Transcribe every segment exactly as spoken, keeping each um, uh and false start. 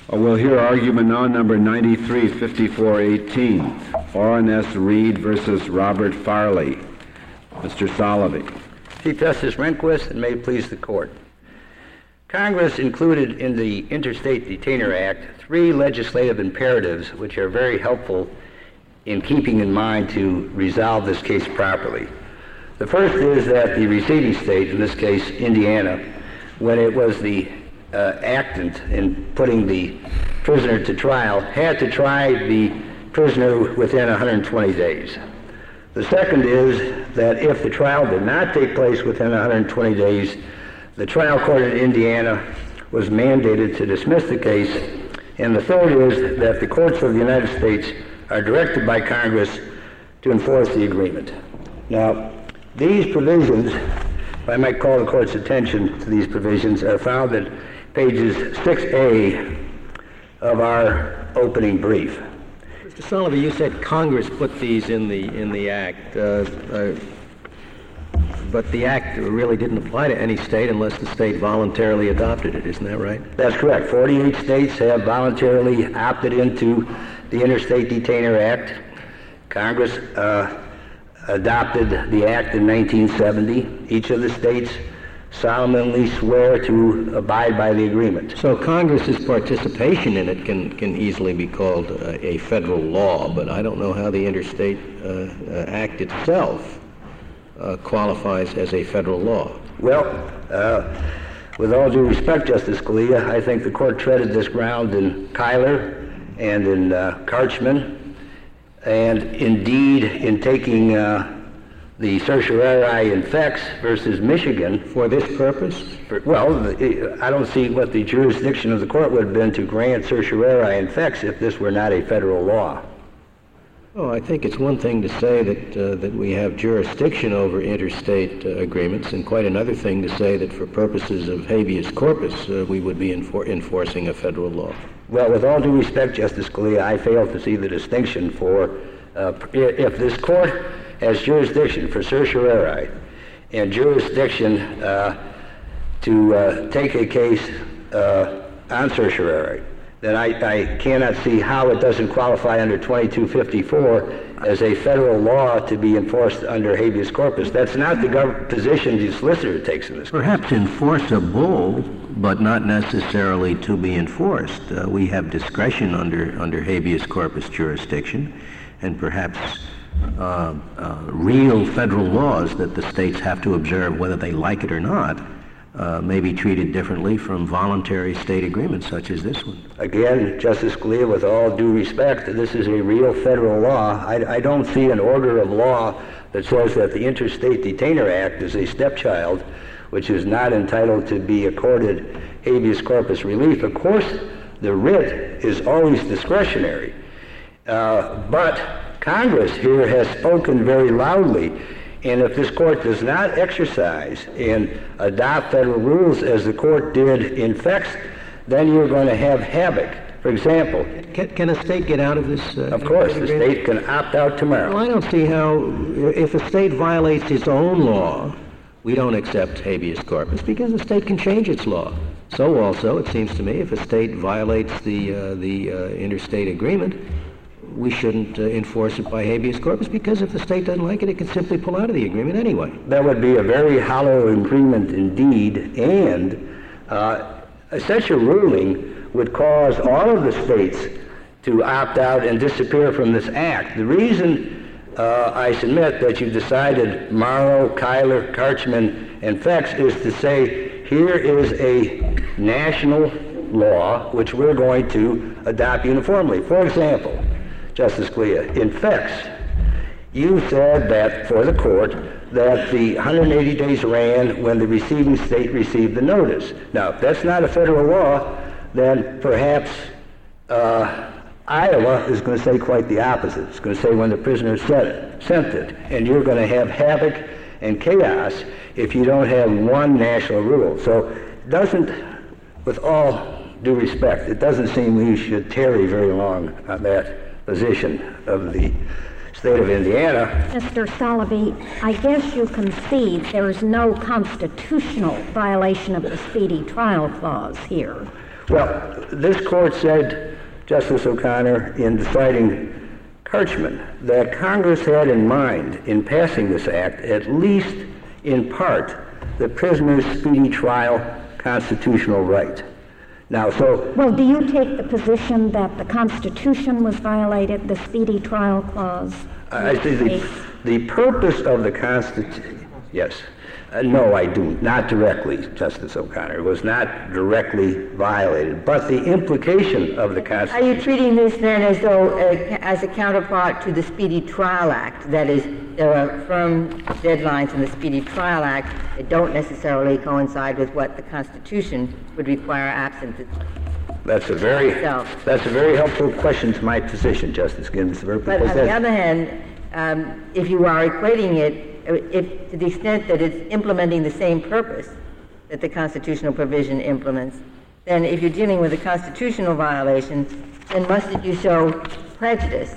Uh, we'll hear argument on number ninety-three fifty-four eighteen, Orrin S. Reed versus Robert Farley. Mister Salovey. Chief Justice Rehnquist, and may it please the Court. Congress included in the Interstate Detainer Act three legislative imperatives which are very helpful in keeping in mind to resolve this case properly. The first is that the receiving state, in this case Indiana, when it was the uh, actant in putting the prisoner to trial, had to try the prisoner within one hundred twenty days. The second is that if the trial did not take place within one hundred twenty days, the trial court in Indiana was mandated to dismiss the case. And the third is that the courts of the United States are directed by Congress to enforce the agreement. Now, these provisions, if I might call the Court's attention to these provisions, are found at pages six A of our opening brief. Mister Salovey, you said Congress put these in the in the Act, uh, uh, but the Act really didn't apply to any state unless the state voluntarily adopted it. Isn't that right? That's correct. forty-eight states have voluntarily opted into the Interstate Detainer Act. Congress uh, adopted the Act in nineteen seventy. Each of the states solemnly swear to abide by the agreement. So Congress's participation in it can, can easily be called uh, a federal law, but I don't know how the Interstate uh, uh, Act itself uh, qualifies as a federal law. Well, uh, with all due respect, Justice Scalia, I think the Court treaded this ground in Kyler and in uh, Karchman, and indeed in taking uh, the certiorari in Fex versus Michigan. For this purpose? For, well, the, I don't see what the jurisdiction of the Court would have been to grant certiorari in Fex if this were not a federal law. Oh, I think it's one thing to say that uh, that we have jurisdiction over interstate uh, agreements, and quite another thing to say that for purposes of habeas corpus, uh, we would be enfor- enforcing a federal law. Well, with all due respect, Justice Scalia, I fail to see the distinction for uh, if this Court has jurisdiction for certiorari and jurisdiction uh, to uh, take a case uh, on certiorari, then I, I cannot see how it doesn't qualify under twenty-two fifty-four as a federal law to be enforced under habeas corpus. That's not the gov- position the solicitor takes in this case. Perhaps enforceable, but not necessarily to be enforced. Uh, we have discretion under, under habeas corpus jurisdiction, and perhaps uh, uh, real federal laws that the states have to observe whether they like it or not Uh, may be treated differently from voluntary state agreements such as this one. Again, Justice Scalia, with all due respect, this is a real federal law. I, I don't see an order of law that says that the Interstate Detainer Act is a stepchild which is not entitled to be accorded habeas corpus relief. Of course, the writ is always discretionary, uh, but Congress here has spoken very loudly. And if this Court does not exercise and adopt federal rules as the Court did in Fex, then you're going to have havoc. For example, Can, can a state get out of this? Uh, of course, the state can opt out tomorrow. Well, I don't see how, if a state violates its own law, we don't accept habeas corpus because the state can change its law. So also, it seems to me, if a state violates the, uh, the uh, interstate agreement, we shouldn't uh, enforce it by habeas corpus, because if the state doesn't like it, it can simply pull out of the agreement anyway. That would be a very hollow agreement indeed, and uh, such a ruling would cause all of the states to opt out and disappear from this act. The reason uh, I submit that you decided Morrow, Kyler, Karchman, and Fex is to say here is a national law which we're going to adopt uniformly. For example, Justice Scalia, in Fex, you said that for the Court that the one hundred eighty days ran when the receiving state received the notice. Now, if that's not a federal law, then perhaps uh, Iowa is going to say quite the opposite. It's going to say when the prisoner sent it, sent it, and you're going to have havoc and chaos if you don't have one national rule. So it doesn't, with all due respect, it doesn't seem we should tarry very long on that position of the state of Indiana. Mister Salovey, I guess you concede there is no constitutional violation of the Speedy Trial Clause here. Well, this court said, Justice O'Connor, in deciding Kirchman, that Congress had in mind, in passing this act, at least in part, the prisoner's speedy trial constitutional right. Now, so... Well, do you take the position that the Constitution was violated, the Speedy Trial Clause? I see the, the purpose of the Constitution... Yes. Uh, no, I do. Not directly, Justice O'Connor. It was not directly violated. But the implication of the Constitution... Are you treating this then as though, uh, as a counterpart to the Speedy Trial Act? That is, there are firm deadlines in the Speedy Trial Act that don't necessarily coincide with what the Constitution would require absent. That's a very, So- that's a very helpful question to my position, Justice Ginsburg. But because on the that's- other hand, um, if you are equating it, if to the extent that it's implementing the same purpose that the constitutional provision implements, then if you're dealing with a constitutional violation, then mustn't you show prejudice?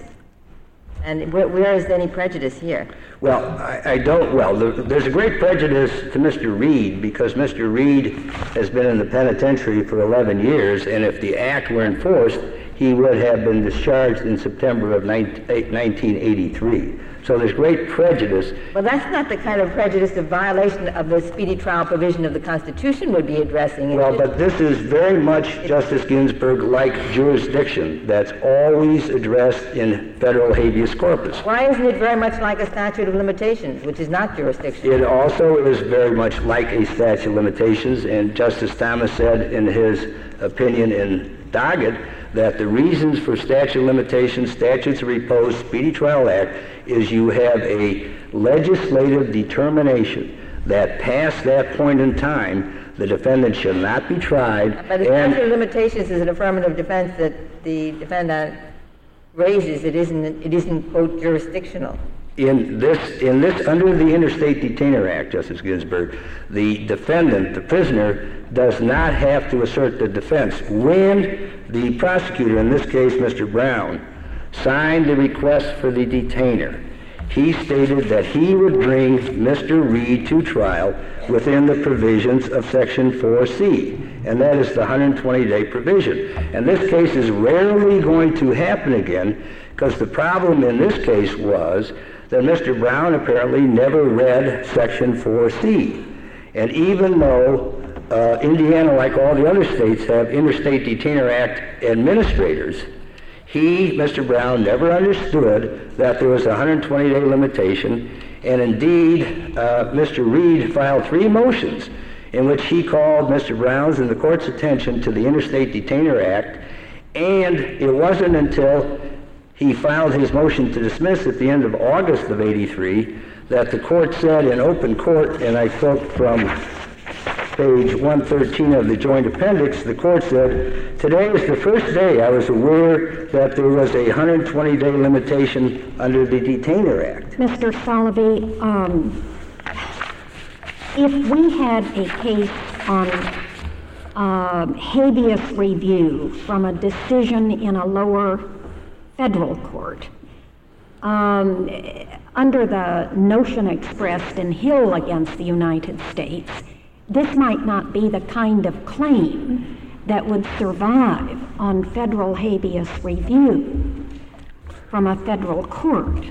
And where, where is any prejudice here? Well, I, I don't, well, there, there's a great prejudice to Mister Reed because Mister Reed has been in the penitentiary for eleven years, and if the act were enforced, he would have been discharged in September of nineteen eighty-three. So there's great prejudice. Well, that's not the kind of prejudice the violation of the speedy trial provision of the Constitution would be addressing. Well, but this is very much, Justice Ginsburg, like jurisdiction that's always addressed in federal habeas corpus. Why isn't it very much like a statute of limitations, which is not jurisdiction? It also is very much like a statute of limitations, and Justice Thomas said in his opinion in Doggett that the reasons for statute of limitations, statutes of repose, Speedy Trial Act, is you have a legislative determination that past that point in time, the defendant shall not be tried. But the statute of limitations is an affirmative defense that the defendant raises. It isn't, it isn't, quote, jurisdictional. In this, in this, under the Interstate Detainer Act, Justice Ginsburg, the defendant, the prisoner, does not have to assert the defense. When the prosecutor, in this case Mister Brown, signed the request for the detainer, he stated that he would bring Mister Reed to trial within the provisions of Section four C, and that is the one hundred twenty day provision. And this case is rarely going to happen again because the problem in this case was that Mister Brown apparently never read Section four C. And even though uh, Indiana, like all the other states, have Interstate Detainer Act administrators, he, Mister Brown, never understood that there was a one hundred twenty day limitation, and indeed, uh, Mister Reed filed three motions in which he called Mister Brown's and the court's attention to the Interstate Detainer Act, and it wasn't until he filed his motion to dismiss at the end of August of eighty-three that the court said in open court, and I quote from page one thirteen of the joint appendix, the court said, "Today is the first day I was aware that there was a one hundred twenty day limitation under the Detainer Act." Mister Solovey, um, if we had a case on uh, habeas review from a decision in a lower federal court, um, under the notion expressed in Hill against the United States, this might not be the kind of claim that would survive on federal habeas review from a federal court.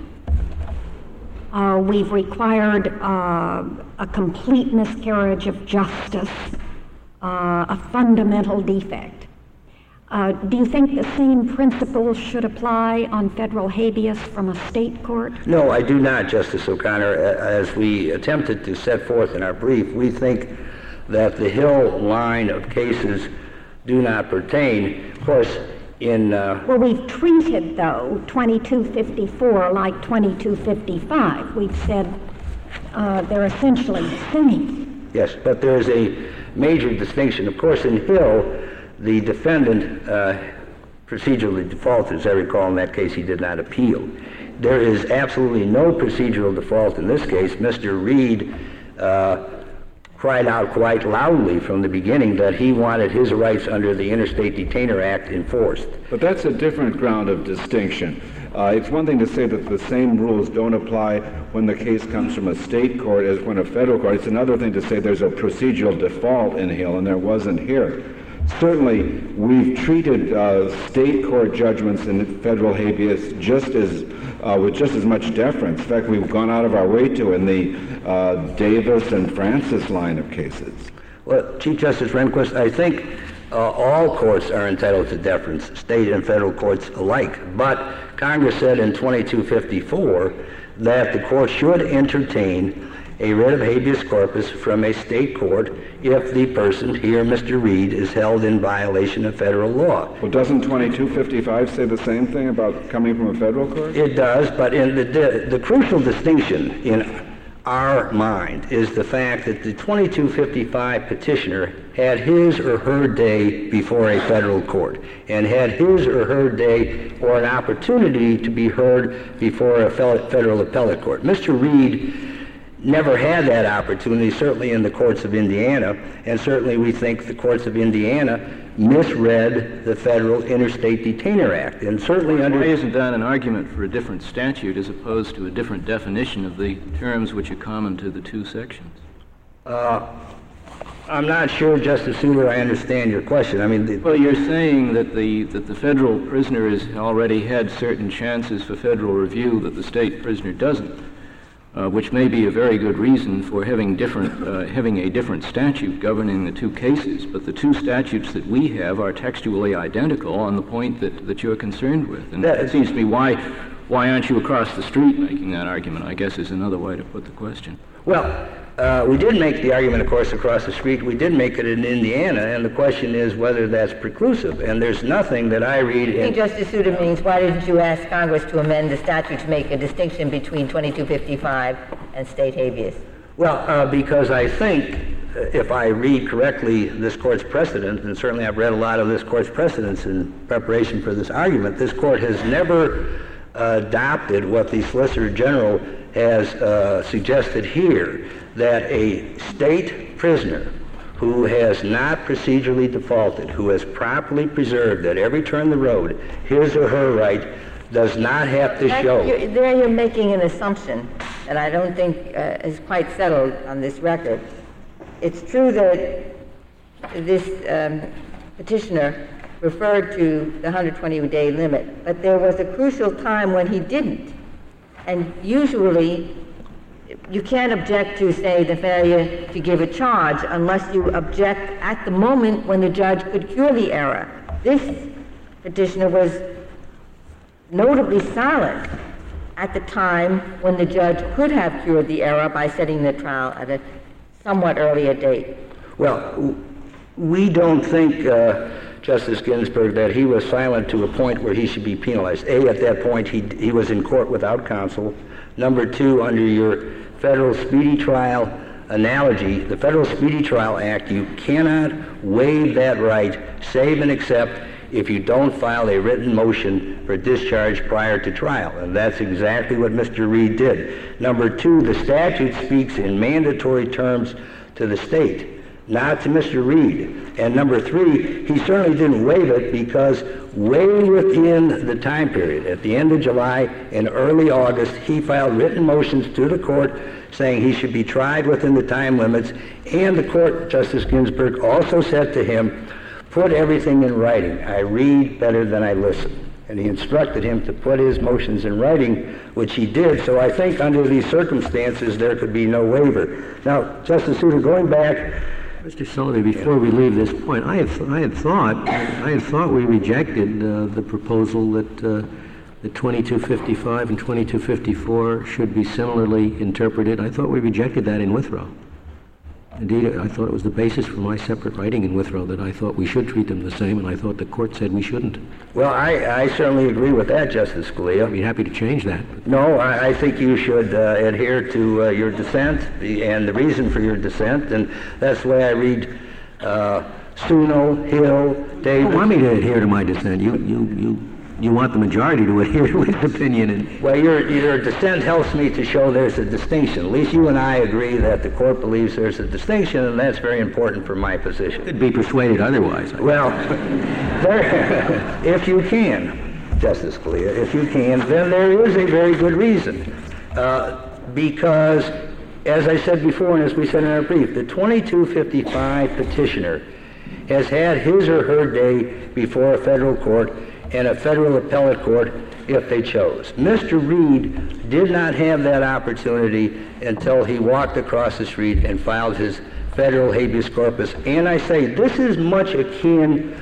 Uh, we've required uh, a complete miscarriage of justice, uh, a fundamental defect. Uh, do you think the same principles should apply on federal habeas from a state court? No, I do not, Justice O'Connor. As we attempted to set forth in our brief, we think that the Hill line of cases do not pertain. Of course, in... Uh, well, we've treated, though, twenty-two fifty-four like twenty-two fifty-five. We've said uh, they're essentially the same. Yes, but there is a major distinction. Of course, in Hill, the defendant uh, procedurally defaulted. As I recall, in that case, he did not appeal. There is absolutely no procedural default in this case. Mister Reed uh, cried out quite loudly from the beginning that he wanted his rights under the Interstate Detainer Act enforced. But that's a different ground of distinction. Uh, it's one thing to say that the same rules don't apply when the case comes from a state court as when a federal court. It's another thing to say there's a procedural default in Hill, and there wasn't here. Certainly, we've treated uh, state court judgments in federal habeas just as uh, with just as much deference. In fact, we've gone out of our way to in the uh, Davis and Francis line of cases. Well, Chief Justice Rehnquist, I think uh, all courts are entitled to deference, state and federal courts alike. But Congress said in twenty-two fifty-four that the court should entertain a writ of habeas corpus from a state court if the person, here Mister Reed, is held in violation of federal law. Well, doesn't twenty-two fifty-five say the same thing about coming from a federal court? It does, but in the, the, the crucial distinction in our mind is the fact that the twenty-two fifty-five petitioner had his or her day before a federal court and had his or her day or an opportunity to be heard before a federal appellate court. Mister Reed never had that opportunity, certainly in the courts of Indiana, and certainly we think the courts of Indiana misread the Federal Interstate Detainer Act, and certainly under... Why isn't that an argument for a different statute as opposed to a different definition of the terms which are common to the two sections? Uh, I'm not sure, Justice Souter, I understand your question. I mean, the, well, you're saying that the that the federal prisoner has already had certain chances for federal review that the state prisoner doesn't. Uh, which may be a very good reason for having different, uh, having a different statute governing the two cases, but the two statutes that we have are textually identical on the point that, that you're concerned with. And it seems to me, why, why aren't you across the street making that argument, I guess is another way to put the question. Well, uh, we did make the argument, of course, across the street. We did make it in Indiana, and the question is whether that's preclusive. And there's nothing that I read in... I think Justice Souter means, why didn't you ask Congress to amend the statute to make a distinction between twenty-two fifty-five and state habeas? Well, uh, because I think, uh, if I read correctly this court's precedent, and certainly I've read a lot of this court's precedents in preparation for this argument, this court has never uh, adopted what the Solicitor General has uh, suggested here, that a state prisoner who has not procedurally defaulted, who has properly preserved at every turn of the road his or her right, does not have to That, show... You're, there you're making an assumption that I don't think uh, is quite settled on this record. It's true that this um, petitioner referred to the one hundred twenty day limit, but there was a crucial time when he didn't. And usually, you can't object to, say, the failure to give a charge unless you object at the moment when the judge could cure the error. This petitioner was notably silent at the time when the judge could have cured the error by setting the trial at a somewhat earlier date. Well, we don't think, uh, Justice Ginsburg, that he was silent to a point where he should be penalized. A, at that point, he, he was in court without counsel. Number two, under your federal speedy trial analogy, the Federal Speedy Trial Act, you cannot waive that right, save and except if you don't file a written motion for discharge prior to trial. And that's exactly what Mister Reed did. Number two, the statute speaks in mandatory terms to the state, not to Mister Reed. And number three, he certainly didn't waive it because way within the time period, at the end of July and early August, he filed written motions to the court saying he should be tried within the time limits, and the court, Justice Ginsburg, also said to him, put everything in writing. I read better than I listen. And he instructed him to put his motions in writing, which he did. So I think under these circumstances, there could be no waiver. Now, Justice Souter, going back... Mister Sullivan, before we leave this point, I had, th- I had thought I had thought we rejected uh, the proposal that uh, the twenty-two fifty-five and twenty-two fifty-four should be similarly interpreted. I thought we rejected that in Withrow. Indeed, I thought it was the basis for my separate writing in Withrow that I thought we should treat them the same, and I thought the court said we shouldn't. Well, I, I certainly agree with that, Justice Scalia. I'd be happy to change that. No, I, I think you should uh, adhere to uh, your dissent the, and the reason for your dissent, and that's the way I read uh, Suno, Hill, Davis. You want me to adhere to my dissent. You, you, you, you want the majority to adhere to his opinion. And well, your, your dissent helps me to show there's a distinction. At least you and I agree that the court believes there's a distinction, and that's very important for my position. Could be persuaded otherwise. Well, there, if you can, Justice Scalia, if you can, then there is a very good reason. Uh, because, as I said before, and as we said in our brief, the twenty-two fifty-five petitioner has had his or her day before a federal court and a federal appellate court if they chose. Mister Reed did not have that opportunity until he walked across the street and filed his federal habeas corpus. And I say this is much akin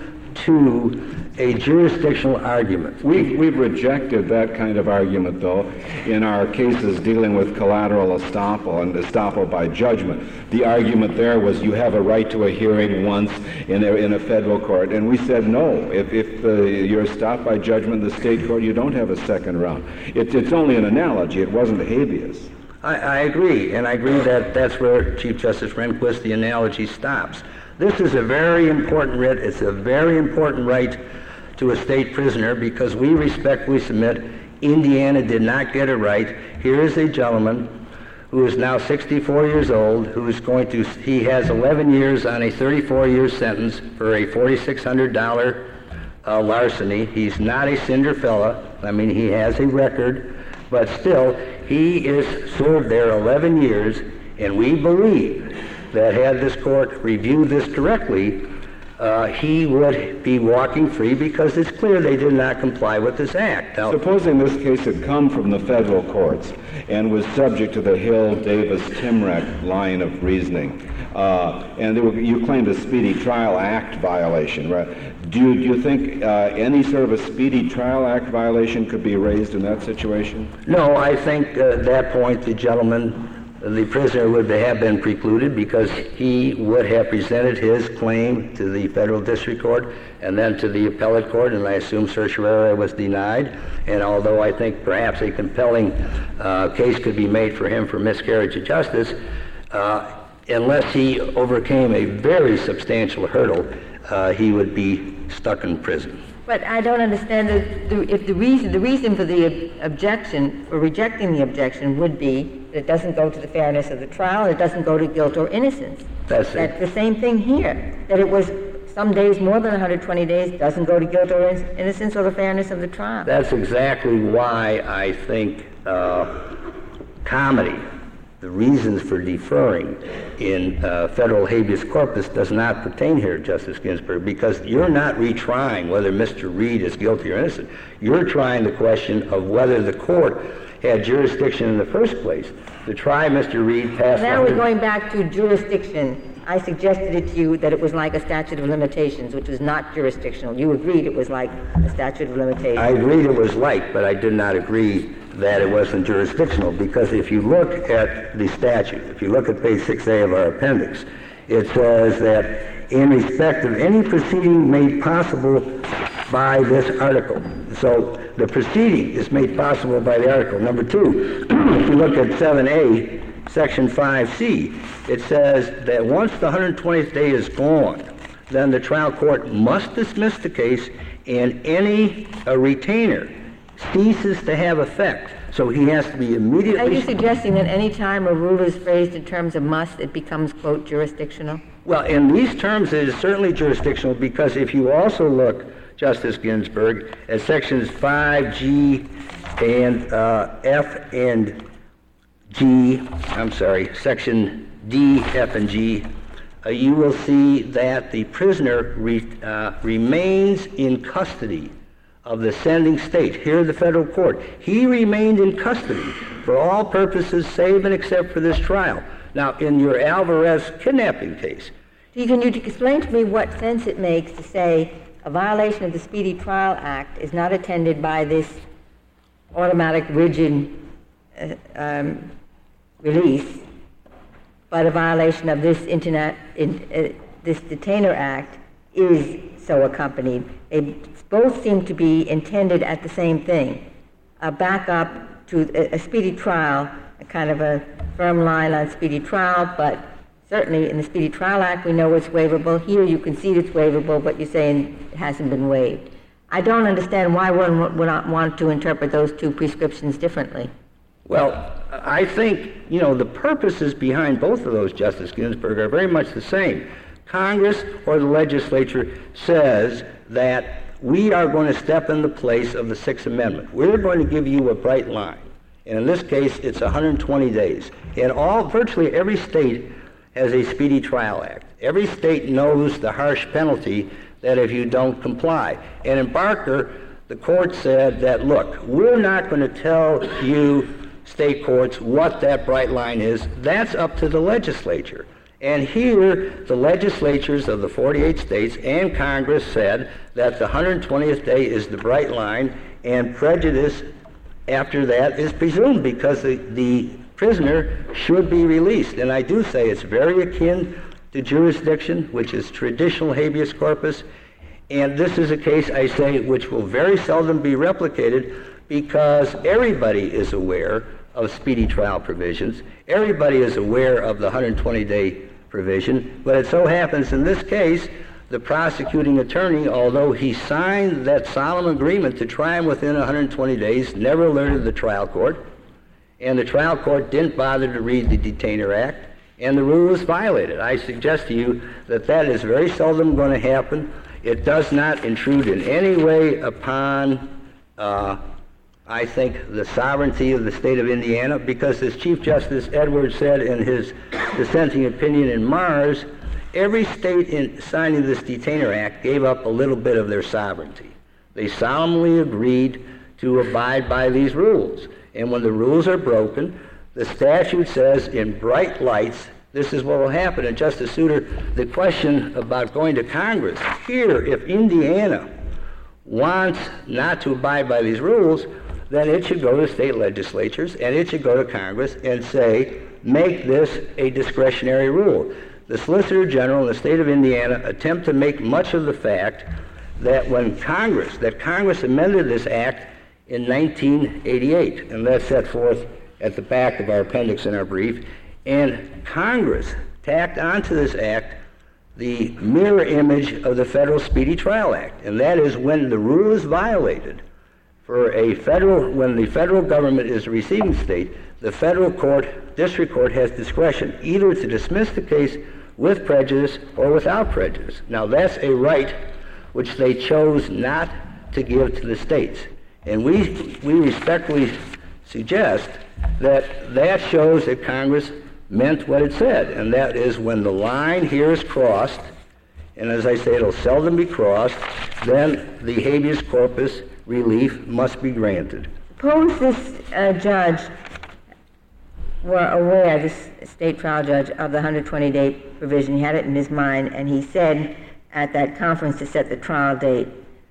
to a jurisdictional argument. We've, we've rejected that kind of argument, though, in our cases dealing with collateral estoppel and estoppel by judgment. The argument there was you have a right to a hearing once in a, in a federal court, and we said no. If, if uh, you're stopped by judgment in the state court, you don't have a second round. It, it's only an analogy. It wasn't habeas. I, I agree, and I agree that that's where Chief Justice Rehnquist, the analogy stops. This is a very important writ. It's a very important right to a state prisoner because we respectfully submit Indiana did not get it right. Here is a gentleman who is now sixty-four years old, who is going to, he has eleven years on a thirty-four year sentence for a four thousand six hundred dollars uh, larceny. He's not a cinder fella. I mean, he has a record, but still, he is served there eleven years, and we believe that had this court reviewed this correctly, uh, he would be walking free because it's clear they did not comply with this act. Now, supposing this case had come from the federal courts and was subject to the Hill, Davis, Timrek line of reasoning, uh, and there were, you claimed a Speedy Trial Act violation, right? Do you, do you think uh, any sort of a Speedy Trial Act violation could be raised in that situation? No, I think uh, at that point the gentleman, the prisoner would have been precluded because he would have presented his claim to the federal district court and then to the appellate court, and I assume certiorari was denied. And although I think perhaps a compelling uh, case could be made for him for miscarriage of justice, uh, unless he overcame a very substantial hurdle, uh, he would be stuck in prison. But I don't understand the, the, if the reason the reason for the objection, for rejecting the objection, would be that it doesn't go to the fairness of the trial, it doesn't go to guilt or innocence. That's That's it. the same thing here. That it was some days more than one hundred twenty days doesn't go to guilt or innocence or the fairness of the trial. That's exactly why I think uh, comedy, the reasons for deferring in uh, federal habeas corpus does not pertain here, Justice Ginsburg, because you're not retrying whether Mister Reed is guilty or innocent. You're trying the question of whether the court had jurisdiction in the first place to try Mister Reed past... Now we're going back to jurisdiction. I suggested it to you that it was like a statute of limitations, which was not jurisdictional. You agreed it was like a statute of limitations. I agreed it was like, but I did not agree that it wasn't jurisdictional, because if you look at the statute, if you look at page six A of our appendix, it says that in respect of any proceeding made possible by this article. So the proceeding is made possible by the article. Number two, if you look at seven A, section five C, it says that once the one hundred twentieth day is gone, then the trial court must dismiss the case and any uh, retainer ceases to have effect. So he has to be immediately... Are you suggesting that any time a rule is phrased in terms of must, it becomes, quote, jurisdictional? Well, in these terms, it is certainly jurisdictional, because if you also look, Justice Ginsburg, at sections five G and uh, F and G, I'm sorry, section D, F, and G, uh, you will see that the prisoner re, uh, remains in custody of the sending state, here the federal court. He remained in custody for all purposes save and except for this trial. Now, in your Alvarez kidnapping case... Can you explain to me what sense it makes to say a violation of the Speedy Trial Act is not attended by this automatic, rigid uh, um, release, but a violation of this internet, in, uh, this Detainer Act is so accompanied? They both seem to be intended at the same thing, a backup to a, a speedy trial, a kind of a firm line on speedy trial, but certainly in the Speedy Trial Act we know it's waivable. Here you concede it's waivable, but you're saying it hasn't been waived. I don't understand why one would not want to interpret those two prescriptions differently. Well, I think, you know, the purposes behind both of those, Justice Ginsburg, are very much the same. Congress or the legislature says that we are going to step in the place of the Sixth Amendment. We're going to give you a bright line. And in this case, it's one hundred twenty days. And all, virtually every state has a Speedy Trial Act. Every state knows the harsh penalty that if you don't comply. And in Barker, the court said that, look, we're not going to tell you, state courts, what that bright line is. That's up to the legislature. And here, the legislatures of the forty-eight states and Congress said that the one hundred twentieth day is the bright line, and prejudice after that is presumed because the, the prisoner should be released. And I do say it's very akin to jurisdiction, which is traditional habeas corpus. And this is a case, I say, which will very seldom be replicated because everybody is aware of speedy trial provisions. Everybody is aware of the one hundred twenty day provision. But it so happens in this case, the prosecuting attorney, although he signed that solemn agreement to try him within one hundred twenty days, never alerted the trial court. And the trial court didn't bother to read the Detainer Act, and the rule was violated. I suggest to you that that is very seldom going to happen. It does not intrude in any way upon, uh, I think, the sovereignty of the state of Indiana, because as Chief Justice Edwards said in his dissenting opinion in Mars, every state in signing this Detainer Act gave up a little bit of their sovereignty. They solemnly agreed to abide by these rules. And when the rules are broken, the statute says in bright lights, this is what will happen. And Justice Souter, the question about going to Congress, here, if Indiana wants not to abide by these rules, then it should go to state legislatures and it should go to Congress and say, make this a discretionary rule. The Solicitor General in the state of Indiana attempt to make much of the fact that when Congress, that Congress amended this act in nineteen eighty-eight, and that's set forth at the back of our appendix in our brief, and Congress tacked onto this act the mirror image of the Federal Speedy Trial Act, and that is when the rule is violated for a federal, when the federal government is a receiving state, the federal court, district court, has discretion either to dismiss the case with prejudice or without prejudice. Now that's a right which they chose not to give to the states. And we, we respectfully suggest that that shows that Congress meant what it said, and that is when the line here is crossed, and as I say, it'll seldom be crossed, then the habeas corpus relief must be granted. Suppose this uh, judge were aware, this state trial judge, of the one hundred twenty day provision. He had it in his mind, and he said at that conference to set the trial date,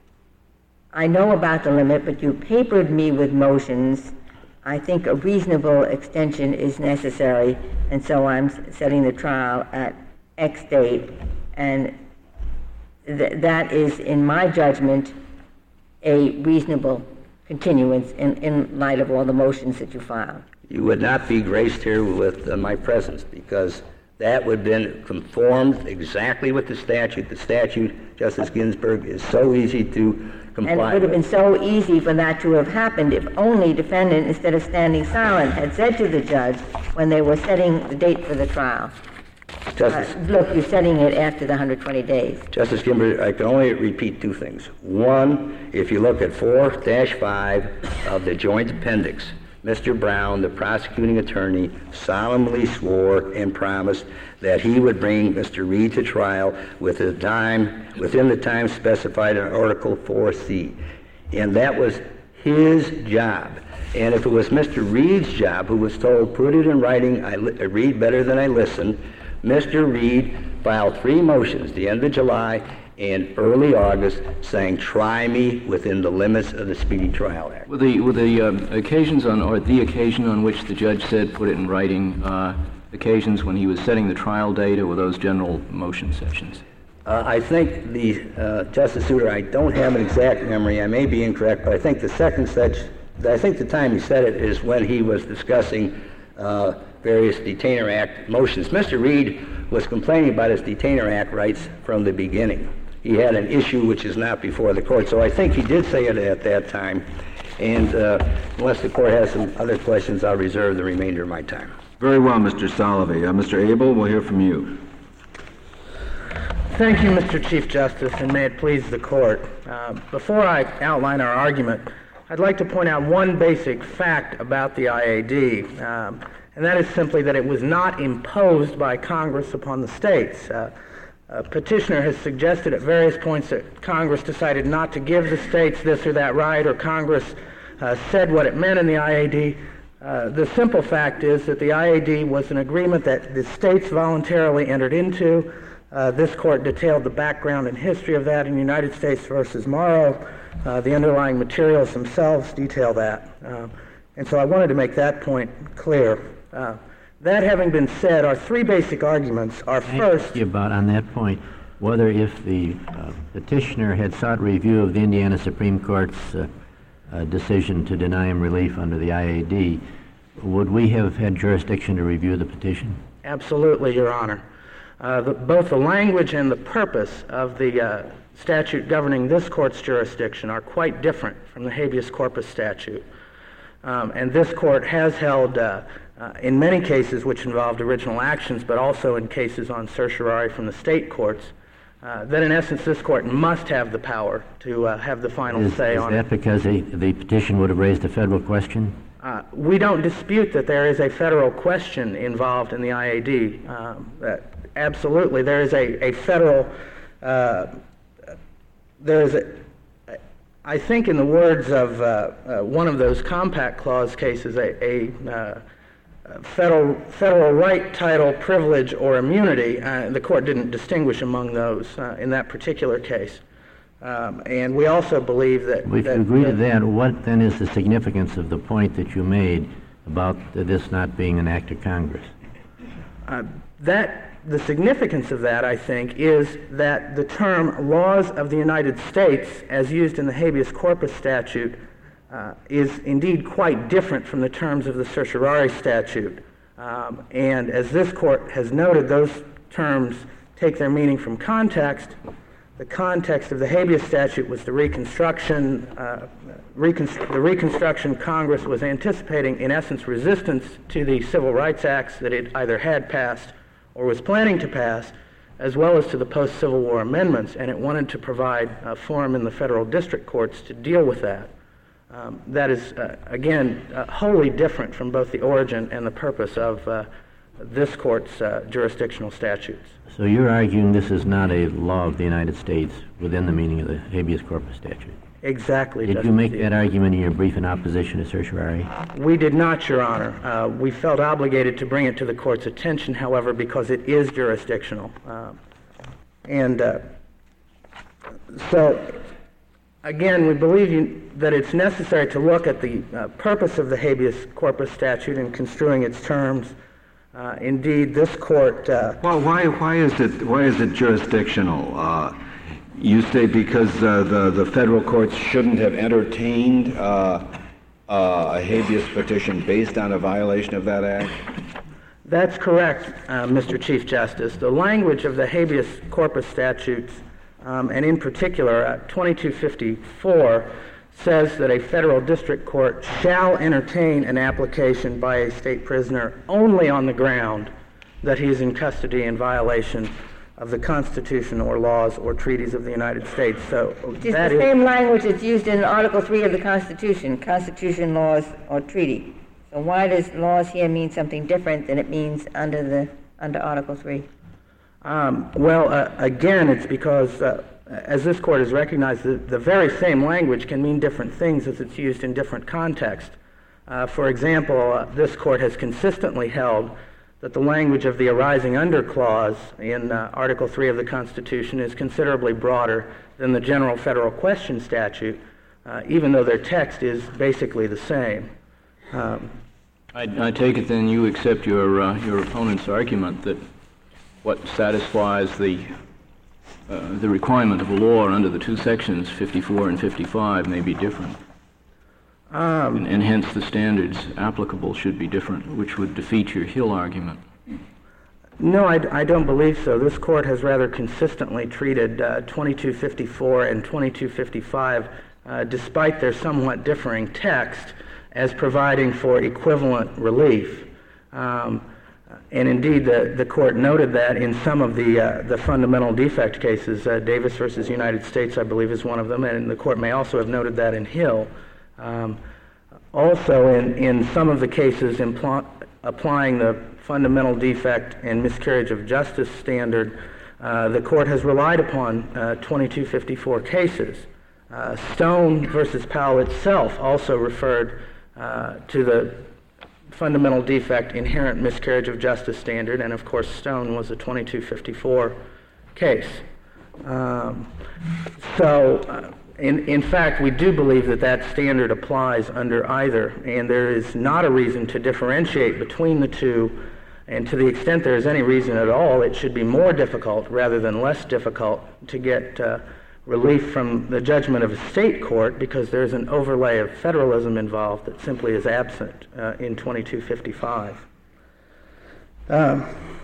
I know about the limit, but you papered me with motions. I think a reasonable extension is necessary, and so I'm setting the trial at X date, and th- that is, in my judgment, a reasonable continuance in, in light of all the motions that you filed. You would not be graced here with uh, my presence, because that would have been conformed exactly with the statute. The statute, Justice Ginsburg, is so easy to comply And it would have been so easy for that to have happened if only defendant, instead of standing silent, had said to the judge when they were setting the date for the trial, Justice, uh, look, you're setting it after the one hundred twenty days. Justice Ginsburg, I can only repeat two things. One, if you look at four dash five of the joint appendix, Mister Brown, the prosecuting attorney, solemnly swore and promised that he would bring Mister Reed to trial with the time, within the time specified in Article four C. And that was his job. And if it was Mister Reed's job, who was told, put it in writing, I, li- I read better than I listen, Mister Reed filed three motions, the end of July and early August, saying, try me within the limits of the Speedy Trial Act. Were the, were the um, occasions on, or the occasion on which the judge said put it in writing, uh, occasions when he was setting the trial date, or were those general motion sessions? Uh, I think the, uh, Justice Souter, I don't have an exact memory, I may be incorrect, but I think the second such, I think the time he said it is when he was discussing uh, various Detainer Act motions. Mister Reed was complaining about his Detainer Act rights from the beginning. He had an issue which is not before the court, so I think he did say it at that time. And uh, unless the court has some other questions, I'll reserve the remainder of my time. Very well, Mister Salovey. Uh, Mister Abel, we'll hear from you. Thank you, Mister Chief Justice, and may it please the court. Uh, before I outline our argument, I'd like to point out one basic fact about the I A D. Um, and that is simply that it was not imposed by Congress upon the states. Uh, uh, petitioner has suggested at various points that Congress decided not to give the states this or that right, or Congress uh, said what it meant in the I A D. Uh, the simple fact is that the I A D was an agreement that the states voluntarily entered into. Uh, this court detailed the background and history of that in United States versus Morrow. Uh, the underlying materials themselves detail that. Uh, and so I wanted to make that point clear. Uh, that having been said, our three basic arguments are I first... ask you about, on that point, whether if the uh, petitioner had sought review of the Indiana Supreme Court's uh, uh, decision to deny him relief under the I A D, would we have had jurisdiction to review the petition? Absolutely, Your Honor. Uh, the, both the language and the purpose of the uh, statute governing this court's jurisdiction are quite different from the habeas corpus statute. Um, and this court has held, uh, uh, in many cases which involved original actions, but also in cases on certiorari from the state courts, uh, that in essence this court must have the power to uh, have the final is, say is on it. Is that because the, the petition would have raised a federal question? Uh, we don't dispute that there is a federal question involved in the I A D. Um, that absolutely, there is a, a federal, uh, there is a, I think in the words of uh, uh, one of those compact clause cases, a, a uh, federal, federal right, title, privilege, or immunity. Uh, the court didn't distinguish among those uh, in that particular case. Um, and we also believe that... If that, you agree that, to that, what then is the significance of the point that you made about this not being an act of Congress? Uh, that the significance of that, I think, is that the term laws of the United States, as used in the habeas corpus statute, uh, is indeed quite different from the terms of the certiorari statute. Um, and as this court has noted, those terms take their meaning from context. The context of the habeas statute was the Reconstruction. Uh, reconstru- the Reconstruction Congress was anticipating, in essence, resistance to the Civil Rights Acts that it either had passed or was planning to pass, as well as to the post-Civil War amendments, and it wanted to provide a forum in the federal district courts to deal with that. Um, that is, uh, again, uh, wholly different from both the origin and the purpose of uh, this court's uh, jurisdictional statutes. So you're arguing this is not a law of the United States within the meaning of the habeas corpus statute? Exactly. Did Justice you make Stevens. that argument in your brief in opposition to certiorari? We did not, Your Honor. Uh, we felt obligated to bring it to the court's attention, however, because it is jurisdictional. Uh, and uh, so, again, we believe you, that it's necessary to look at the uh, purpose of the habeas corpus statute in construing its terms. Uh, indeed, this court... Uh, well, why, why, is it, why is it jurisdictional? Uh, You say because uh, the, the federal courts shouldn't have entertained uh, uh, a habeas petition based on a violation of that act? That's correct, uh, Mister Chief Justice. The language of the habeas corpus statutes, um, and in particular uh, twenty-two fifty-four, says that a federal district court shall entertain an application by a state prisoner only on the ground that he is in custody in violation of the Constitution or laws or treaties of the United States. So Which is that the is, same language that's used in Article three of the Constitution, Constitution, laws, or treaty. So why does laws here mean something different than it means under the under Article three? Um, well, uh, again, it's because, uh, as this court has recognized, the, the very same language can mean different things as it's used in different contexts. Uh, for example, uh, this court has consistently held that the language of the arising under clause in uh, Article three of the Constitution is considerably broader than the general federal question statute, uh, even though their text is basically the same. Um, I, I take it then you accept your uh, your opponent's argument that what satisfies the uh, the requirement of a law under the two sections, fifty-four and fifty-five, may be different. Um, and, and hence the standards applicable should be different, which would defeat your Hill argument. No, I, I don't believe so. This court has rather consistently treated uh, twenty-two fifty-four and twenty-two fifty-five, uh, despite their somewhat differing text, as providing for equivalent relief. Um, and indeed, the, the court noted that in some of the uh, the fundamental defect cases. uh, Davis versus United States, I believe, is one of them, and the court may also have noted that in Hill. Um, also, in, in some of the cases impl- applying the fundamental defect and miscarriage of justice standard, uh, the court has relied upon uh, twenty-two fifty-four cases. Uh, Stone versus Powell itself also referred uh, to the fundamental defect inherent miscarriage of justice standard, and of course Stone was a twenty-two fifty-four case. Um, so, uh, in, in fact, we do believe that that standard applies under either, and there is not a reason to differentiate between the two, and to the extent there is any reason at all, it should be more difficult rather than less difficult to get uh, relief from the judgment of a state court, because there's an overlay of federalism involved that simply is absent uh, in twenty-two fifty-five. Um,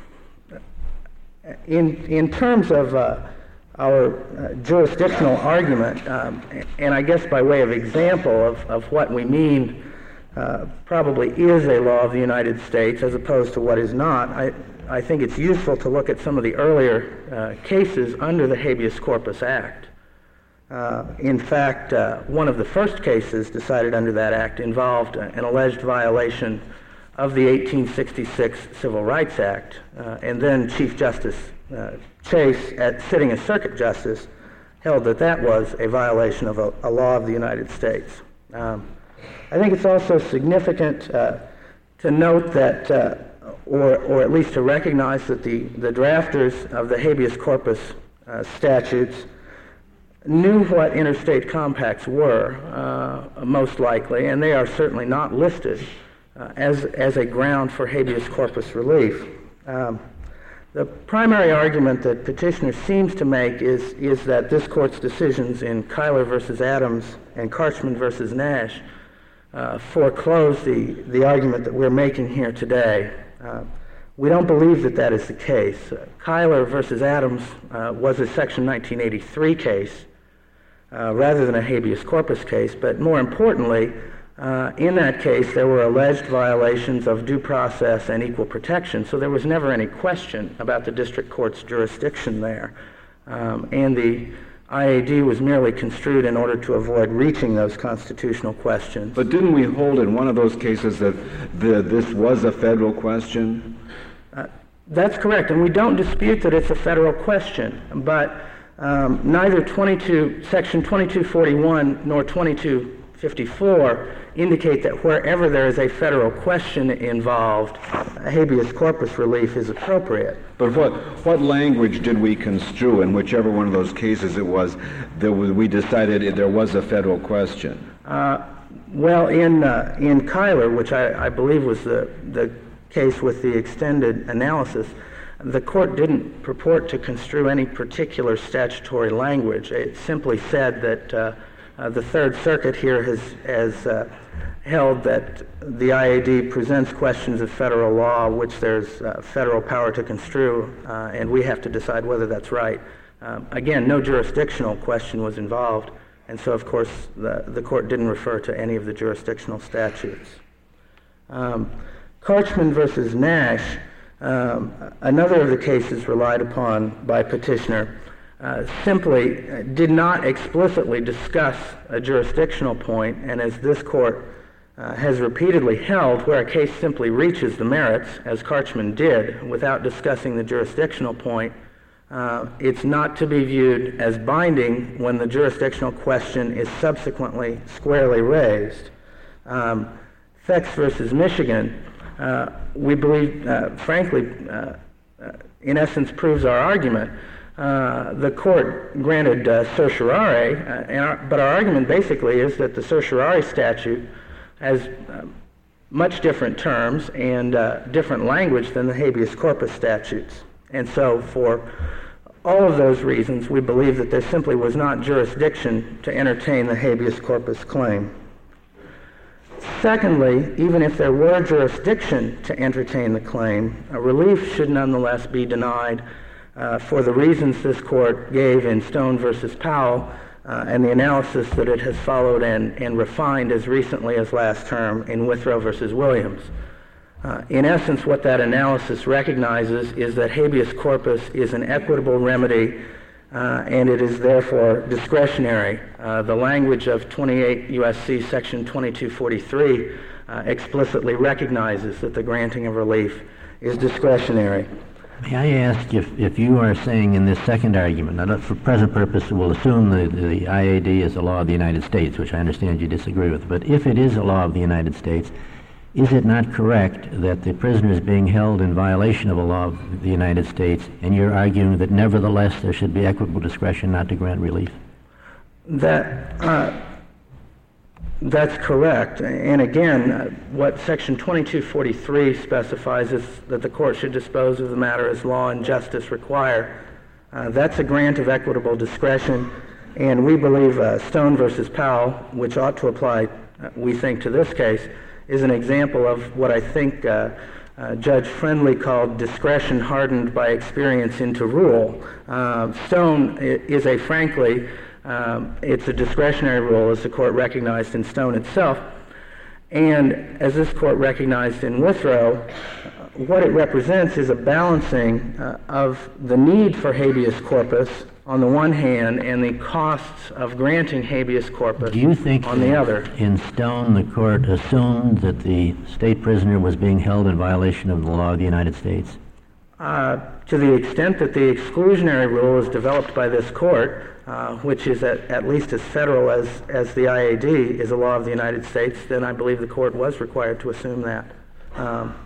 in, in terms of uh, our uh, jurisdictional argument, um, and I guess by way of example of, of what we mean uh, probably is a law of the United States as opposed to what is not, I, I think it's useful to look at some of the earlier uh, cases under the Habeas Corpus Act. Uh, in fact, uh, one of the first cases decided under that act involved an alleged violation of the eighteen sixty-six Civil Rights Act, uh, and then Chief Justice uh, Chase, at sitting as Circuit Justice, held that that was a violation of a, a law of the United States. Um, I think it's also significant uh, to note that, uh, or, or at least to recognize that the, the drafters of the habeas corpus uh, statutes knew what interstate compacts were, uh, most likely, and they are certainly not listed uh, as, as a ground for habeas corpus relief. Um, the primary argument that petitioner seems to make is, is that this court's decisions in Kyler versus Adams and Karchman versus Nash uh, foreclose the, the argument that we're making here today. Uh, we don't believe that that is the case. Uh, Kyler versus Adams uh, was a Section nineteen eighty-three case, Uh, rather than a habeas corpus case, but more importantly, uh, in that case there were alleged violations of due process and equal protection, so there was never any question about the district court's jurisdiction there. Um, and the I A D was merely construed in order to avoid reaching those constitutional questions. But didn't we hold in one of those cases that the, this was a federal question? Uh, that's correct, and we don't dispute that it's a federal question, but Um, neither twenty-two, Section twenty-two forty-one nor twenty-two fifty-four indicate that wherever there is a federal question involved, habeas corpus relief is appropriate. But what, what language did we construe in whichever one of those cases it was that we decided there was a federal question? Uh, well, in uh, in Kyler, which I, I believe was the, the case with the extended analysis, the court didn't purport to construe any particular statutory language. It simply said that uh, uh, the Third Circuit here has, has uh, held that the I A D presents questions of federal law which there's uh, federal power to construe, uh, and we have to decide whether that's right. Um, again, no jurisdictional question was involved, and so of course the, the court didn't refer to any of the jurisdictional statutes. Um, Karchman versus Nash, Um, another of the cases relied upon by petitioner, uh, simply did not explicitly discuss a jurisdictional point, and as this court uh, has repeatedly held, where a case simply reaches the merits, as Karchman did, without discussing the jurisdictional point, uh, it's not to be viewed as binding when the jurisdictional question is subsequently squarely raised. Um, Fex versus Michigan, Uh, we believe, uh, frankly, uh, uh, in essence proves our argument. Uh, the court granted uh, certiorari, uh, and our, but our argument basically is that the certiorari statute has uh, much different terms and uh, different language than the habeas corpus statutes. And so for all of those reasons, we believe that there simply was not jurisdiction to entertain the habeas corpus claim. Secondly, even if there were jurisdiction to entertain the claim, a relief should nonetheless be denied uh, for the reasons this court gave in Stone versus Powell uh, and the analysis that it has followed and, and refined as recently as last term in Withrow versus Williams. Uh, in essence, what that analysis recognizes is that habeas corpus is an equitable remedy Uh, and it is therefore discretionary. Uh, the language of twenty-eight U S C Section twenty-two forty-three uh, explicitly recognizes that the granting of relief is discretionary. May I ask if, if you are saying in this second argument, now for present purpose we'll assume the, the I A D is a law of the United States, which I understand you disagree with, but if it is a law of the United States, is it not correct that the prisoner is being held in violation of a law of the United States, and you're arguing that nevertheless there should be equitable discretion not to grant relief? That, uh, that's correct. And again, uh, what Section twenty-two forty-three specifies is that the court should dispose of the matter as law and justice require. Uh, that's a grant of equitable discretion, and we believe uh, Stone versus Powell, which ought to apply, uh, we think, to this case, is an example of what I think uh, uh, Judge Friendly called discretion hardened by experience into rule. Uh, Stone is a, frankly, um, it's a discretionary rule, as the court recognized in Stone itself. And as this court recognized in Withrow, what it represents is a balancing uh, of the need for habeas corpus on the one hand and the costs of granting habeas corpus Do you think on the other. In Stone, the court assumed that the state prisoner was being held in violation of the law of the United States? Uh, to the extent that the exclusionary rule is developed by this court, uh, which is at, at least as federal as, as the I A D is a law of the United States, then I believe the court was required to assume that. Um,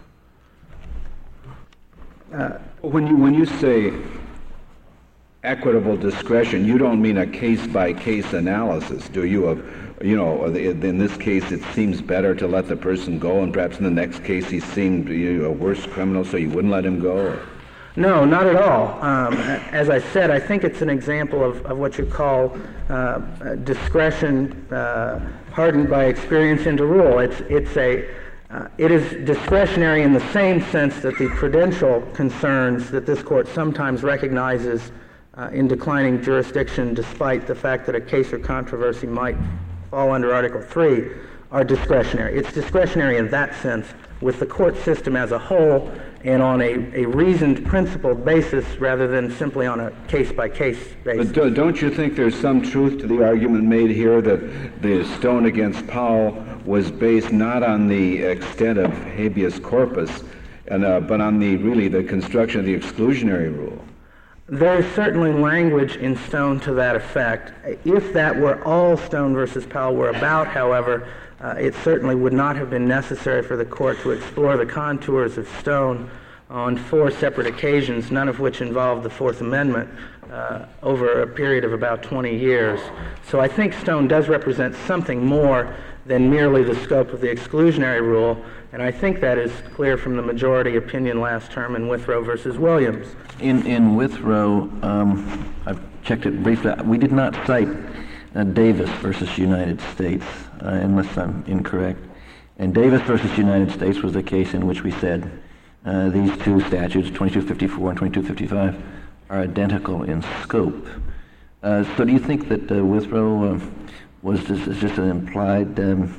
uh, when you when you say equitable discretion, you don't mean a case-by-case analysis, do you? Of, you know, in this case, it seems better to let the person go, and perhaps in the next case, he seemed you know, a worse criminal, so you wouldn't let him go? No, not at all. Um, as I said, I think it's an example of, of what you call uh, discretion uh, hardened by experience into rule. It's it's a uh, it is discretionary in the same sense that the prudential concerns that this court sometimes recognizes Uh, in declining jurisdiction, despite the fact that a case or controversy might fall under Article three, are discretionary. It's discretionary in that sense with the court system as a whole and on a, a reasoned, principled basis rather than simply on a case-by-case basis. But do, don't you think there's some truth to the argument made here that the Stone against Powell was based not on the extent of habeas corpus, and, uh, but on the really the construction of the exclusionary rule? There is certainly language in Stone to that effect. If that were all Stone versus Powell were about, however, uh, it certainly would not have been necessary for the court to explore the contours of Stone on four separate occasions, none of which involved the Fourth Amendment, uh, over a period of about twenty years. So I think Stone does represent something more than merely the scope of the exclusionary rule, and I think that is clear from the majority opinion last term in Withrow versus Williams. In in Withrow, um, I've checked it briefly. We did not cite uh, Davis versus United States, uh, unless I'm incorrect. And Davis versus United States was the case in which we said uh, these two statutes, twenty-two fifty-four and twenty-two fifty-five, are identical in scope. Uh, so do you think that uh, Withrow uh, was just, just an implied um,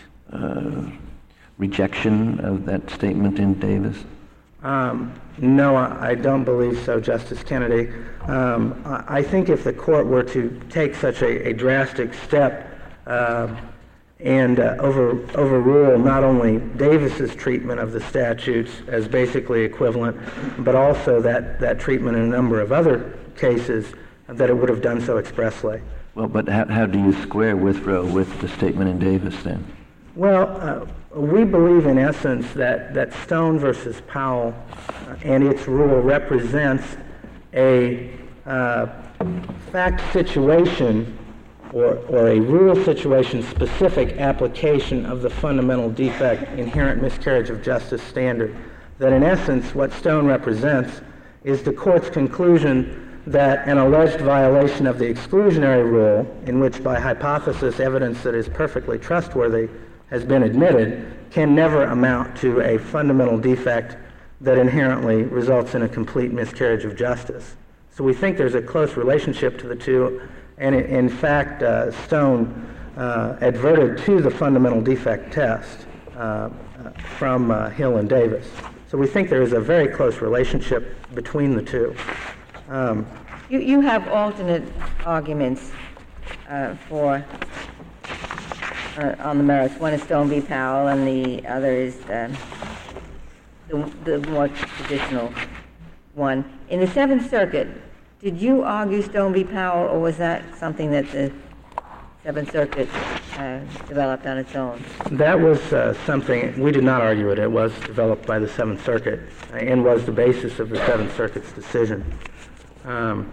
uh, rejection of that statement in Davis? Um, no, I don't believe so, Justice Kennedy. Um, I think if the court were to take such a, a drastic step uh, and uh, over, overrule not only Davis's treatment of the statutes as basically equivalent, but also that, that treatment in a number of other cases, that it would have done so expressly. Well, but how, how do you square Withrow with the statement in Davis then? Well, uh, we believe in essence that, that Stone versus Powell uh, and its rule represents a uh, fact situation or, or a rule situation specific application of the fundamental defect inherent miscarriage of justice standard. That in essence what Stone represents is the court's conclusion that an alleged violation of the exclusionary rule, in which by hypothesis evidence that is perfectly trustworthy has been admitted, can never amount to a fundamental defect that inherently results in a complete miscarriage of justice. So we think there's a close relationship to the two, and in fact, uh, Stone uh, adverted to the fundamental defect test uh, uh, from uh, Hill and Davis. So we think there is a very close relationship between the two. Um, you, you have alternate arguments uh, for uh, on the merits. One is Stone v. Powell, and the other is um, the, the more traditional one. In the Seventh Circuit, did you argue Stone v. Powell, or was that something that the Seventh Circuit uh, developed on its own? That was uh, something, we did not argue it. It was developed by the Seventh Circuit uh, and was the basis of the Seventh Circuit's decision. Um,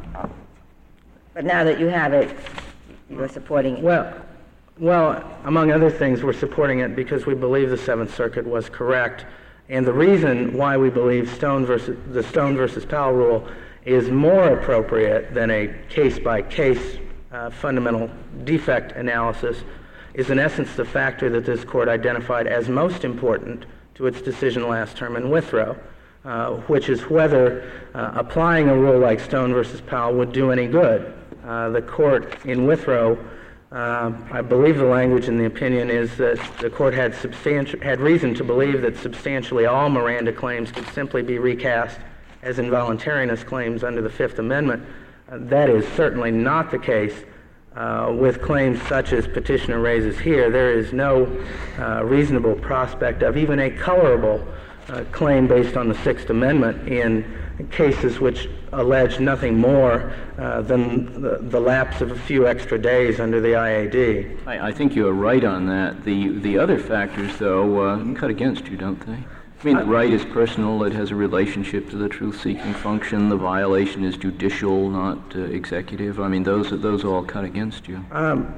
but now that you have it, you're supporting it. Well, well, among other things, we're supporting it because we believe the Seventh Circuit was correct. And the reason why we believe Stone versus, the Stone versus Powell rule is more appropriate than a case-by-case uh, fundamental defect analysis is in essence the factor that this court identified as most important to its decision last term in Withrow, uh, which is whether uh, applying a rule like Stone versus Powell would do any good. Uh, the court in Withrow, uh, I believe the language in the opinion is that the court had substantial had reason to believe that substantially all Miranda claims could simply be recast as involuntariness claims under the Fifth Amendment. Uh, that is certainly not the case uh, with claims such as petitioner raises here. There is no uh, reasonable prospect of even a colorable uh, claim based on the Sixth Amendment in cases which allege nothing more uh, than the, the lapse of a few extra days under the I A D. I, I think you're right on that. The the other factors, though, uh, cut against you, don't they? I mean, the right is personal. It has a relationship to the truth-seeking function. The violation is judicial, not uh, executive. I mean, those those all cut against you. Um,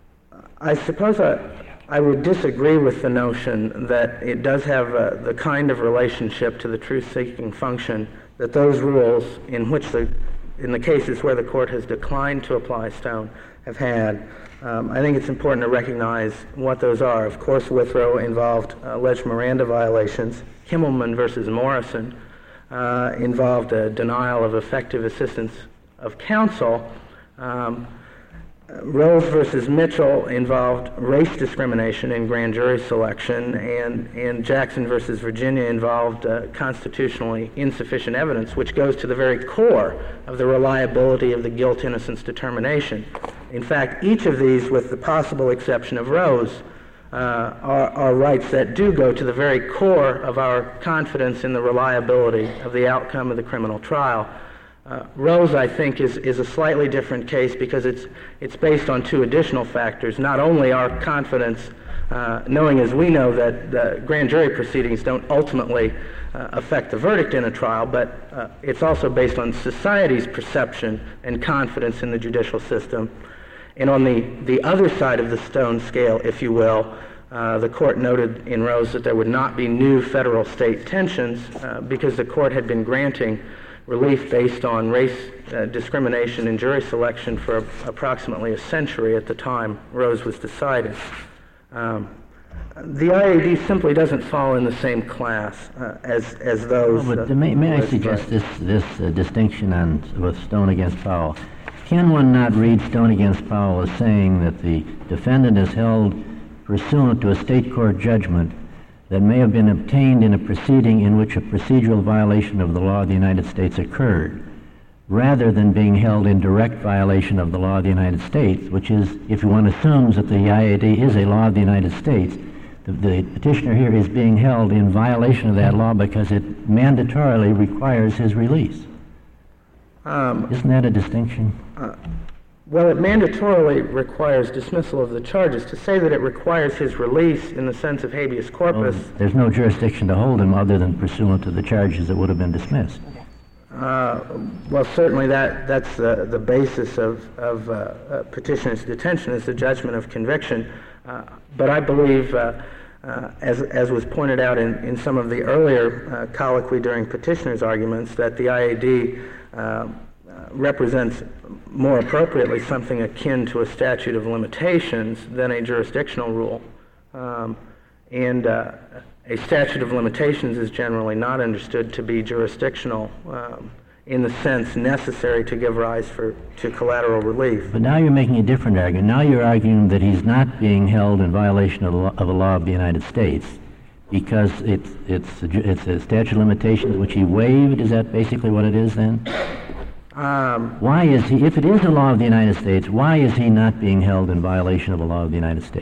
I suppose I, I would disagree with the notion that it does have uh, the kind of relationship to the truth-seeking function that those rules in which the, in the cases where the court has declined to apply Stone have had. Um, I think it's important to recognize what those are. Of course, Withrow involved uh, alleged Miranda violations. Himmelman versus Morrison uh, involved a denial of effective assistance of counsel. Um, Rose versus Mitchell involved race discrimination in grand jury selection, and, and Jackson versus Virginia involved uh, constitutionally insufficient evidence, which goes to the very core of the reliability of the guilt-innocence determination. In fact, each of these, with the possible exception of Rose, uh, are, are rights that do go to the very core of our confidence in the reliability of the outcome of the criminal trial. Uh, Rose, I think, is, is a slightly different case because it's, it's based on two additional factors. Not only our confidence, uh, knowing as we know that the grand jury proceedings don't ultimately uh, affect the verdict in a trial, but uh, it's also based on society's perception and confidence in the judicial system. And on the, the other side of the Stone scale, if you will, uh, the court noted in Rose that there would not be new federal-state tensions uh, because the court had been granting relief based on race uh, discrimination in jury selection for approximately a century at the time Rose was decided. Um, the I A D simply doesn't fall in the same class uh, as as those. Well, but uh, may, may I suggest this this uh, distinction on with Stone against Powell? Can one not read Stone against Powell as saying that the defendant is held pursuant to a state court judgment that may have been obtained in a proceeding in which a procedural violation of the law of the United States occurred, rather than being held in direct violation of the law of the United States, which is, if one assumes that the I A D is a law of the United States, the, the petitioner here is being held in violation of that law because it mandatorily requires his release. Um, Isn't that a distinction? Uh, Well, it mandatorily requires dismissal of the charges. To say that it requires his release in the sense of habeas corpus... Well, there's no jurisdiction to hold him other than pursuant to the charges that would have been dismissed. Uh, well, certainly that, that's uh, the basis of, of uh, uh, petitioner's detention is the judgment of conviction. Uh, but I believe, uh, uh, as, as was pointed out in, in some of the earlier uh, colloquy during petitioner's arguments, that the I A D uh, represents more appropriately something akin to a statute of limitations than a jurisdictional rule. Um, and uh, a statute of limitations is generally not understood to be jurisdictional um, in the sense necessary to give rise for, to collateral relief. But now you're making a different argument. Now you're arguing that he's not being held in violation of the law of, the law of the United States because it's, it's, a, it's a statute of limitations which he waived. Is that basically what it is then? Um, why is he, if it is the law of the United States, why is he not being held in violation of the law of the United States?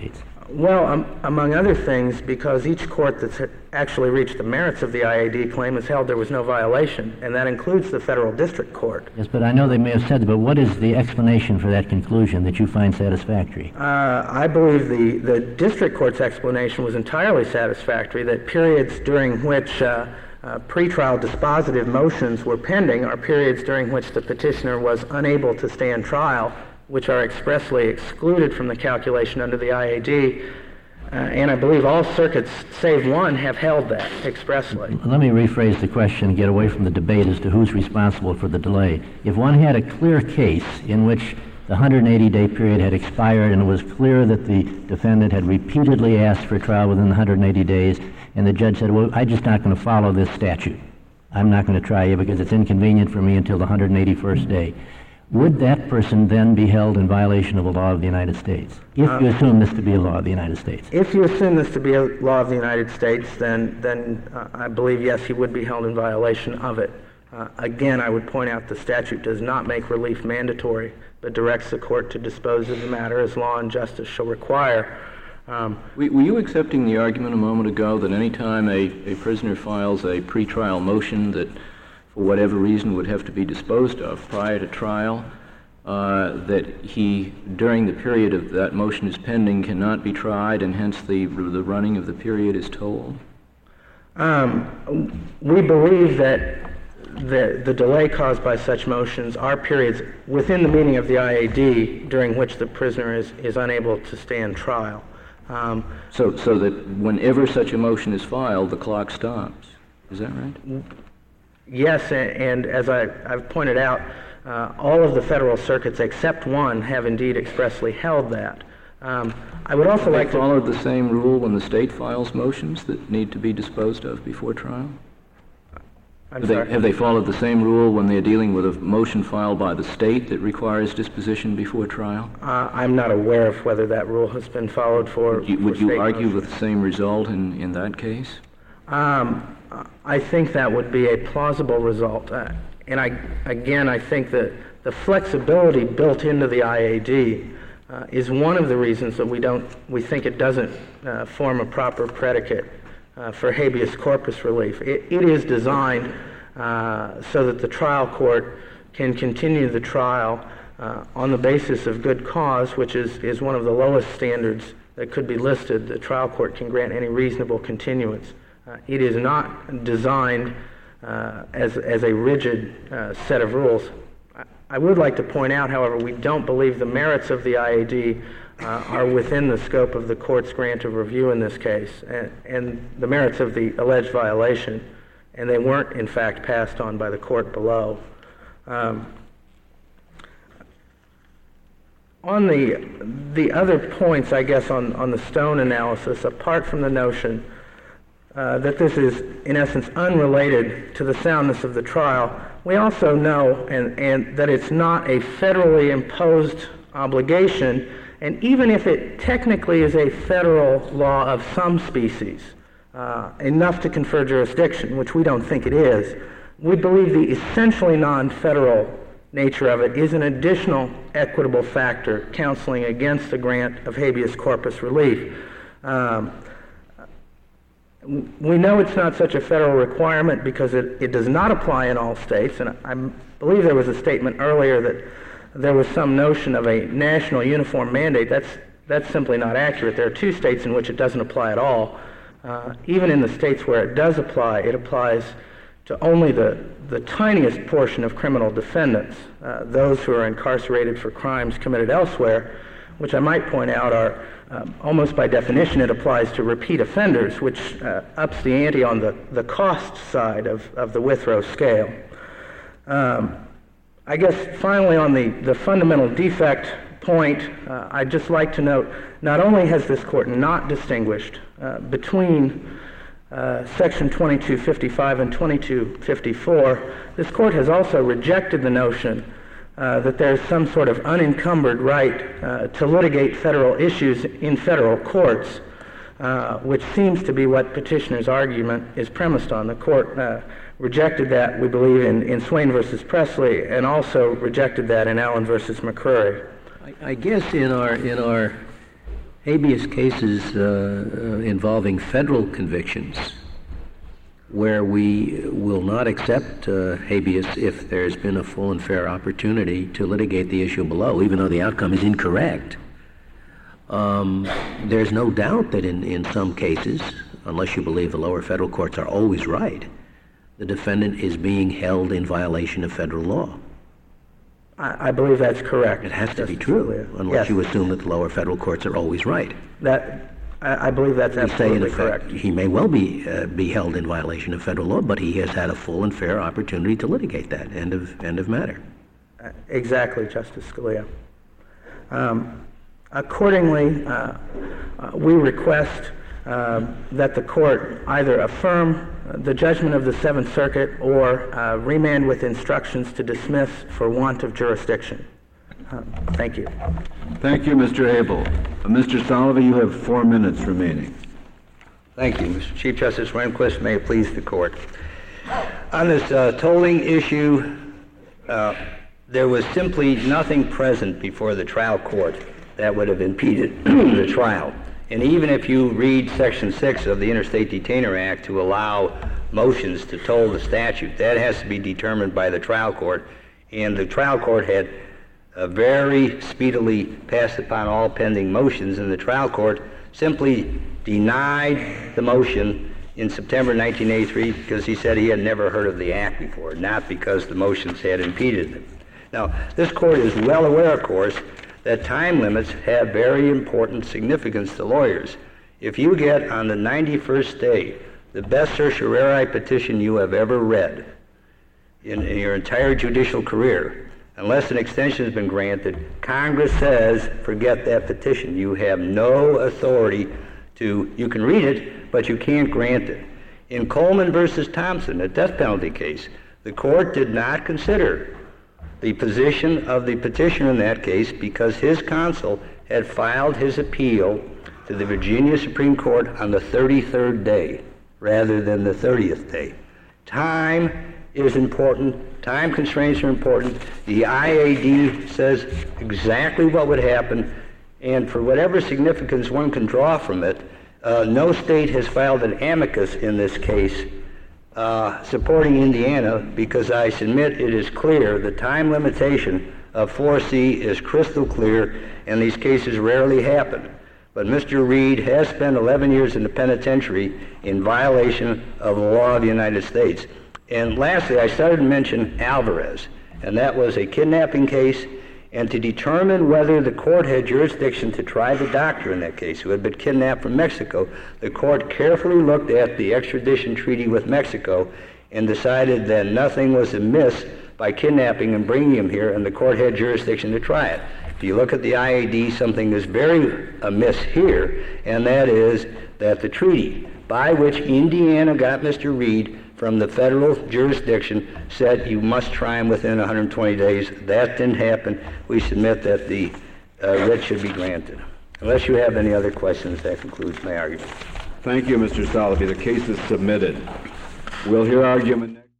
Well, um, among other things, because each court that's actually reached the merits of the I A D claim has held there was no violation, and that includes the federal district court. Yes, but I know they may have said that, but what is the explanation for that conclusion that you find satisfactory? Uh, I believe the, the district court's explanation was entirely satisfactory, that periods during which uh, uh, pretrial dispositive motions were pending are periods during which the petitioner was unable to stand trial, which are expressly excluded from the calculation under the I A D. Uh, and I believe all circuits, save one, have held that expressly. Let me rephrase the question and get away from the debate as to who's responsible for the delay. If one had a clear case in which the one hundred eighty day period had expired and it was clear that the defendant had repeatedly asked for trial within the one hundred eighty days, and the judge said, well, I'm just not going to follow this statute. I'm not going to try you because it's inconvenient for me until the one hundred eighty-first day. Would that person then be held in violation of a law of the United States, if uh, you assume this to be a law of the United States? If you assume this to be a law of the United States, then, then uh, I believe, yes, he would be held in violation of it. Uh, again, I would point out the statute does not make relief mandatory, but directs the court to dispose of the matter as law and justice shall require. Um, were you accepting the argument a moment ago that any time a, a prisoner files a pretrial motion that for whatever reason would have to be disposed of prior to trial, uh, that he, during the period of that motion is pending, cannot be tried, and hence the the running of the period is told? Um, we believe that the, the delay caused by such motions are periods within the meaning of the I A D during which the prisoner is, is unable to stand trial. Um, so, so that whenever such a motion is filed, the clock stops. Is that right? Yes, and, and as I, I've pointed out, uh, all of the federal circuits except one have indeed expressly held that. Um, I would also have like they to... followed the same rule when the state files motions that need to be disposed of before trial? I'm have, sorry? they, have they followed the same rule when they're dealing with a motion filed by the state that requires disposition before trial? Uh, I'm not aware of whether that rule has been followed for Would you, would for you state argue motions. with the same result in, in that case? Um, I think that would be a plausible result. Uh, and I, again, I think that the flexibility built into the I A D uh, is one of the reasons that we don't, we think it doesn't uh, form a proper predicate uh, for habeas corpus relief. It, it is designed uh, so that the trial court can continue the trial uh, on the basis of good cause, which is, is one of the lowest standards that could be listed. The trial court can grant any reasonable continuance. Uh, it is not designed uh, as, as a rigid uh, set of rules. I, I would like to point out, however, we don't believe the merits of the I A D uh, are within the scope of the court's grant of review in this case, and, and the merits of the alleged violation, and they weren't, in fact, passed on by the court below. Um, on the, the other points, I guess, on, on the Stone analysis, apart from the notion Uh, that this is, in essence, unrelated to the soundness of the trial, we also know and, and that it's not a federally imposed obligation, and even if it technically is a federal law of some species, uh, enough to confer jurisdiction, which we don't think it is, we believe the essentially non-federal nature of it is an additional equitable factor counseling against the grant of habeas corpus relief. Um, We know it's not such a federal requirement because it, it does not apply in all states, and I, I believe there was a statement earlier that there was some notion of a national uniform mandate. That's, that's simply not accurate. There are two states in which it doesn't apply at all. Uh, even in the states where it does apply, it applies to only the, the tiniest portion of criminal defendants, uh, those who are incarcerated for crimes committed elsewhere, which I might point out are Um, almost by definition, it applies to repeat offenders, which uh, ups the ante on the, the cost side of, of the Withrow scale. Um, I guess finally on the, the fundamental defect point, uh, I'd just like to note, not only has this court not distinguished uh, between uh, Section twenty-two fifty-five and twenty-two fifty-four, this court has also rejected the notion Uh, that there's some sort of unencumbered right uh, to litigate federal issues in federal courts, uh, which seems to be what petitioner's argument is premised on. The court uh, rejected that, we believe, in, in Swain versus Presley, and also rejected that in Allen versus McCrory. I, I guess in our in our habeas cases uh, uh, involving federal convictions where we will not accept uh, habeas if there's been a full and fair opportunity to litigate the issue below, even though the outcome is incorrect. Um, there's no doubt that in, in some cases, unless you believe the lower federal courts are always right, the defendant is being held in violation of federal law. I, I believe that's correct. It has to Justice be true, Scalia. unless Yes. you assume that the lower federal courts are always right. That, I, I believe that's We say, in absolutely effect, correct. he may well be uh, be held in violation of federal law, but he has had a full and fair opportunity to litigate that. End of end of matter. Uh, Exactly, Justice Scalia. Um, accordingly, uh, uh, we request uh, that the court either affirm the judgment of the Seventh Circuit or uh, remand with instructions to dismiss for want of jurisdiction. Uh, Thank you. Thank you, Mister Abel. Uh, Mister Solovey, you have four minutes remaining. Thank you, Mister Chief Justice Rehnquist. May it please the court. On this uh, tolling issue, uh, there was simply nothing present before the trial court that would have impeded the trial. And even if you read Section six of the Interstate Detainer Act to allow motions to toll the statute, that has to be determined by the trial court. And the trial court had uh, very speedily passed upon all pending motions, and the trial court simply denied the motion in September nineteen eighty-three because he said he had never heard of the act before, not because the motions had impeded it. Now, this court is well aware, of course, that time limits have very important significance to lawyers. If you get on the ninety-first day the best certiorari petition you have ever read in, in your entire judicial career, unless an extension has been granted, Congress says, forget that petition. You have no authority to, you can read it, but you can't grant it. In Coleman versus Thompson, a death penalty case, the court did not consider the position of the petitioner in that case because his counsel had filed his appeal to the Virginia Supreme Court on the thirty-third day rather than the thirtieth day. Time is important. Time constraints are important. The I A D says exactly what would happen, and for whatever significance one can draw from it, uh, no state has filed an amicus in this case Uh, supporting Indiana, because I submit it is clear the time limitation of four C is crystal clear, and these cases rarely happen. But Mister Reed has spent eleven years in the penitentiary in violation of the law of the United States. And lastly, I started to mention Alvarez, and that was a kidnapping case, and to determine whether the court had jurisdiction to try the doctor in that case who had been kidnapped from Mexico, the court carefully looked at the extradition treaty with Mexico and decided that nothing was amiss by kidnapping and bringing him here, and the court had jurisdiction to try it. If you look at the I A D, something is very amiss here, and that is that the treaty by which Indiana got Mister Reed from the federal jurisdiction said you must try him within one hundred twenty days. That didn't happen. We submit that the uh, writ should be granted. Unless you have any other questions, that concludes my argument. Thank you, Mister Solovey. The case is submitted. We'll hear argument next.